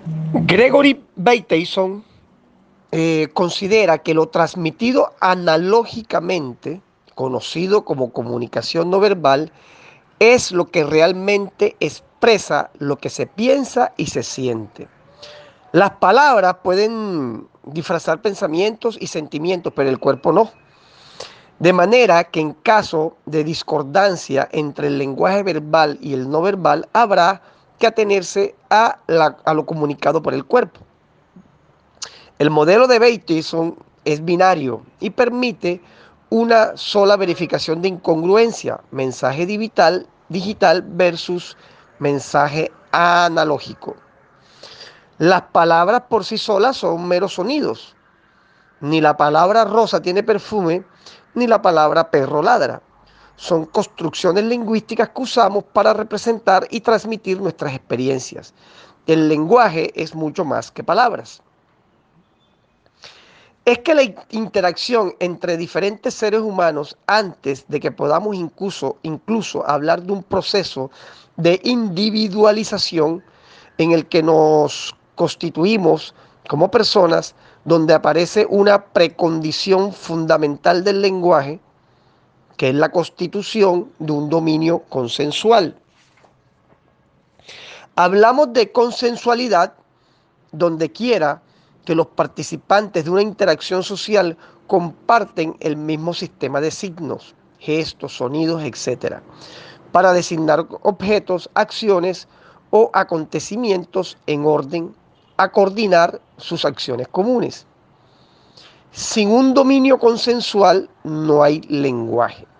Gregory Bateson considera que lo transmitido analógicamente, conocido como comunicación no verbal, es lo que realmente expresa lo que se piensa y se siente. Las palabras pueden disfrazar pensamientos y sentimientos, pero el cuerpo no. De manera que en caso de discordancia entre el lenguaje verbal y el no verbal, habrá que atenerse a lo comunicado por el cuerpo. El modelo de Bateson es binario y permite una sola verificación de incongruencia, mensaje digital versus mensaje analógico. Las palabras por sí solas son meros sonidos. Ni la palabra rosa tiene perfume, ni la palabra perro ladra. Son construcciones lingüísticas que usamos para representar y transmitir nuestras experiencias. El lenguaje es mucho más que palabras. Es que la interacción entre diferentes seres humanos, antes de que podamos incluso hablar de un proceso de individualización en el que nos constituimos como personas, donde aparece una precondición fundamental del lenguaje, que es la constitución de un dominio consensual. Hablamos de consensualidad donde quiera que los participantes de una interacción social comparten el mismo sistema de signos, gestos, sonidos, etcétera, para designar objetos, acciones o acontecimientos en orden a coordinar sus acciones comunes. Sin un dominio consensual no hay lenguaje.